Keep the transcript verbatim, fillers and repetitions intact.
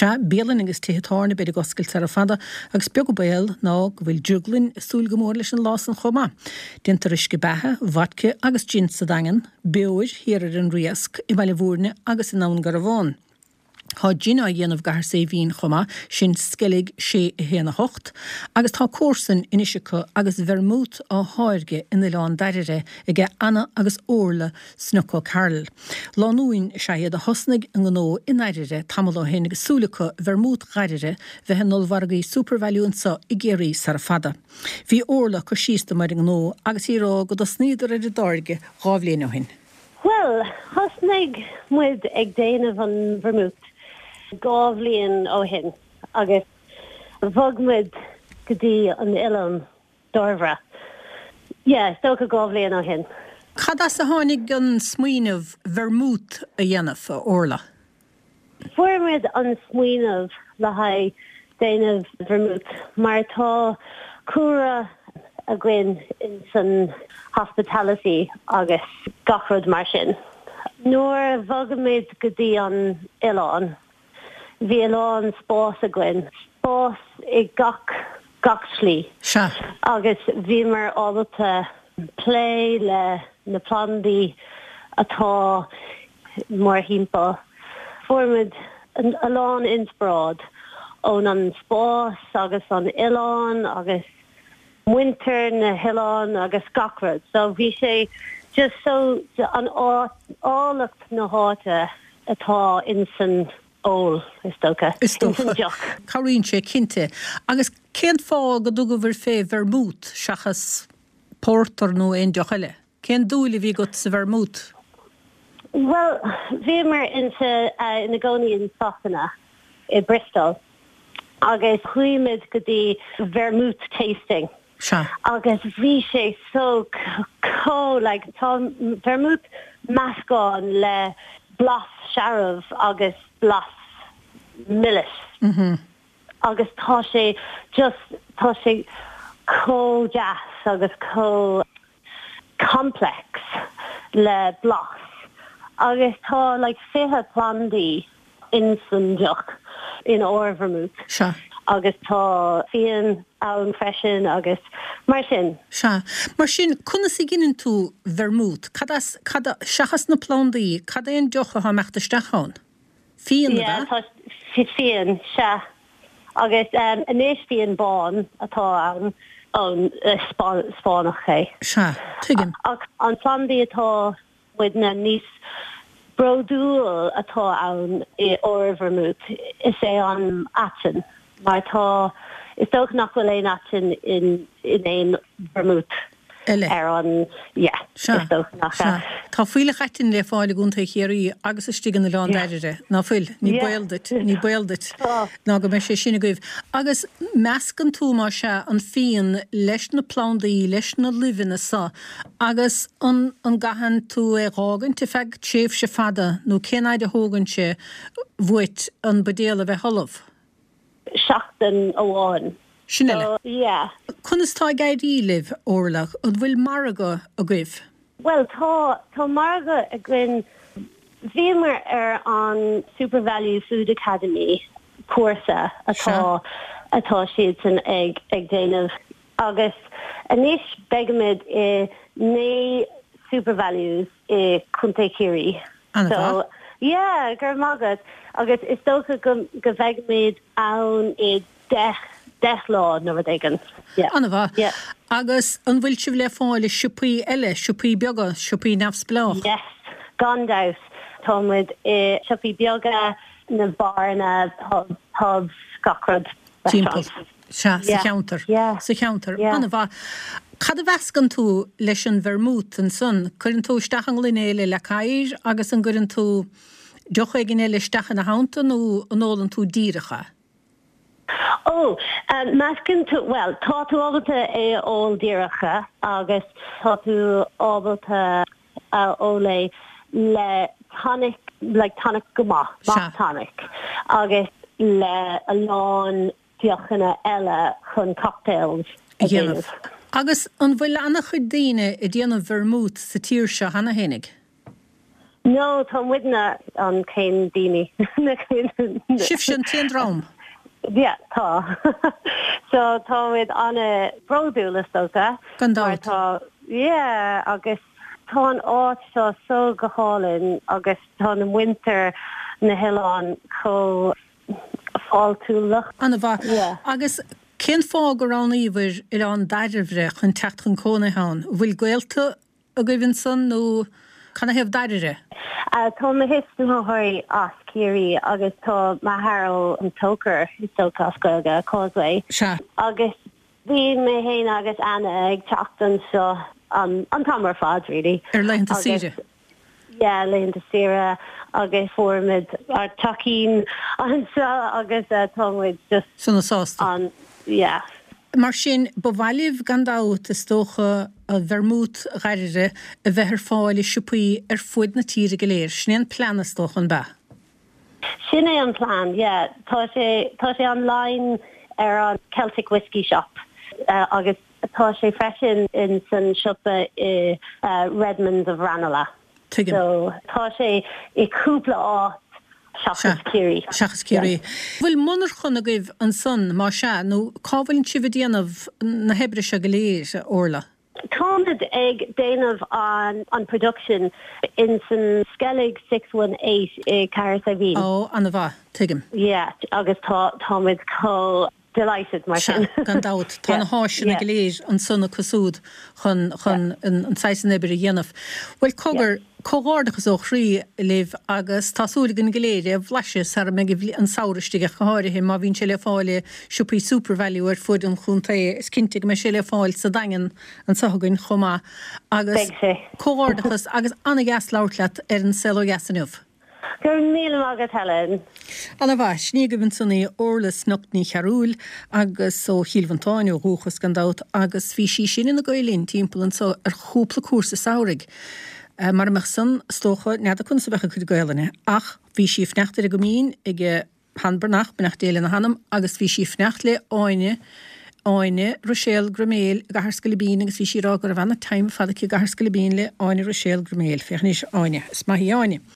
Se bélan agus tétána beidir goscail tar a fada agus beag go béal ná go bhfuil juglinn súil go mór leis an lásan chomá. Dintar is go bethe, vodka agus gin sa dagan, beoir hirar an riasc i bhaile bhúrne agus in nán gar a bháin. Tá gin a dhéanamh gahar sé bhín chomá sin scelig sé a héana hocht, agus tá córsan inisicha agus vermút á háirge in Ileán dairire ige Anna agus Orla Snucco Carl. Lánúin sé a hosnig an gó in airire tamil hen agus súlacha vermút gairire bheit hen nolvargaí supervalúnsa i géirí sar fada. Bhí Orla go sísta mar an gó agus írá go do sníidir idir dáirge gábhléana hin. Well, hosnig muid ag déanamh an vermút. Gábhlíonn ó hin, agus bhogmuid go dtí an Ileán Dorvra. Yeah, stocha gábhlíonn ó hin. Cad as a tháinig an smaoinemh vermút a dhéanamh a Orla? Fuairmuid an smaoinemh le haid déanamh vermút, mar tá cúra a gcuin in san hospitality agus gachrod mar sin. Nuair bhogamid go dtí an Ileán, bhí Ileán spás a gcuin, spás i gach gach slí. Se. Agus bhí mar ábalta plé le na plandaí atá mar himpa. Fuairmuid an Ileán insprád ón an spás agus an Ileán agus winter na Hileán agus gachrod. So bhí sé just so an álacht na háta atá in san ól is tócha. Is tócha. Carín sé cinnte. Agus cén fá go dú go bhir fé vermút seachas portar nó éon deoch eile? Cén dúla bhí go sa vermút? Well, bhí mar into uh, na gcónaí in Sasana i Bristol agus chuimid go dtí vermút tasting. Se. Agus bhí sé so có like tá vermút meascán le blas sharab agus blas millis. Mm-hmm. Agus tá sé just tá sé có deas agus có complex le blas. Agus tá like fiche plandaí in san deoch in áir vermút. Se. Agus tá fion ann freisin agus mar sin. Se. Mar sin conna sí ginnn tú vermút, cad as cad seachas na plandaí, cad éon deocha ha meachtasteachán? Fion yeah, tá fion se. Agus um, inéis fion bán atá an an uh, spánach é. Se. Tuigim. Ach an plandaí atá with na níos brodúil atá an i áir vermút is é an atin. Mar tá is tóch nach bhfuil éon atin in in éon vermút. Eile. Ar an, yeah, Se. is tóch nach. Tá fuile chaitin le fáile gúnta chéirí agus is stigan na Ileán dairire. Ná fuil, ní Yeah. baildit, ní baildit. Oh. Ná go me sé sinna goibh. Agus meascan tú má se an fion leis na plandaí, leis na livina sa, agus an, an gahan tú é rágan te feag tséf se fada, nó cénaid a hógan se bhuit an badéal a bheith holamh. Seachtain amháin. Sinile. So, yeah. Cunas tá gaiirí liv orlach, an bhfuil marga a goibh? Well, tá tá marga a gin bhímar ar an Super Value Food Academy cuasa atá atá siad san ag ag déanamh agus aníis begamid i né Super Values i Cúnta Círí. So, yeah, gur magad agus is tócha go go bhegamid ann i dech dech lá nó bhd yeah. Anna bha. Yeah. Agus an bhfuil si le fáile siúpaí eile, siúpaí beaga, siúpaí nafsblách. Yes, gandaus. Támuid i siúpaí beaga na barna pub, pubs, gachrod Timppel. restaurants. Se, sa Yeah. counter. Yeah. Sa counter. Yeah. Anna bha. Cad a bhescan tú leis an vermút an son, chuann tú stachan linéile le cair agus an gurinn tú deocha gin éile stachan na hánta nó an ólan tú díracha? Oh, um, mascin tú, well, tá tú ábalta é ól díracha agus tá tú ábalta uh, óla le tonic, like tonic goma, Sure. tonic, agus le a lán diochanna eile chun cocktails. a Dhéanamh. dhéanamh. Agus an bhfuil annach chu daine i dhéanamh vermút sa tír se hana hénig? No, Tá widna an céin daoine. Sif sin tíon rám. Yeah, tá. So tá with anna broadúlas tóga. Gandát. Tá, yeah, agus tá an áit seo so go hálinn agus tá an winter na Hián có fáil tú lucht. Anna bha. Yeah. Agus cén fá go rán íbhar ar an daidirhre chun techt chun cóna hán. Bhfuil gaelta a gibhinn san nó chuna hebh daidirre? Tá na histan hóirí as cíirí agus tá maithharil an tócar is tócas goga Causeway. Se. Agus bhí mé héin agus anna ag teachtan seo an an tamar fad really. Ar leinnta síre. Yeah, leinnta sire agus formid ar tucín an seo agus uh, támuid just Sanna sásta. an yeah. Mar sin bhhailh gandát is tócha a bhermút gaiire a bheithir fáil i siúpaí ar fuid na tíre go léir. Snéan planas tócha an ba. Sin é an plan, yeah. Tá sé tá sé online ar an Celtic Whisky Shop uh, agus tá sé freisin in san siopa i uh, Redmonds of Ranelagh. Tuigim. So tá sé i cúpla áit seachas cíirí. Seachas cíirí. Bhfuil munar chun a gaibh an son má se nó cábhailn si bh déanamh na hebre se go léir orla. Táid ag déanamh an an production in san Skellig six one eight i Carsavine. Ó, anna bha, tuigim. Yeah, agus tá táid có delighted mar sin. Gandát tá na háisina go léir an sunna cosúd chun chun an seisan ebre dhéanamh. Bhfuil cogur cógárdachas ó chrí léh agus tásúla gan goléir a bhleise ar me an saoiristeige choáirithe má bhín se le fáile siúpaí supervalú ar fud an chunta is cinnte me se le fáil sa dagan an sagann chomá agus cógárdachas agus anna gas láirlaat ar an selo gasanmh. Gur míle agus Helen. Anna bha, sní go bhain sanna orlas noctní chearúil agus ó Hílvantáin ó rúchas gandát agus bhí sí sin na gailín timpplan so ar chúpla cuasa saorig. Uh, mar meach san stócha nead a chun sa bhecha chud gailene ach bhí sí fneachtar a go mín ag hanbarnach benach déile na hanam agus bhí sí fneacht le áine áine Rochelle Graméil gaharscalibín agus bhí sí rá gur a bhena taim fada cí gaharscalibín le áine Rochelle Graméil fechan is áine is maithí áine.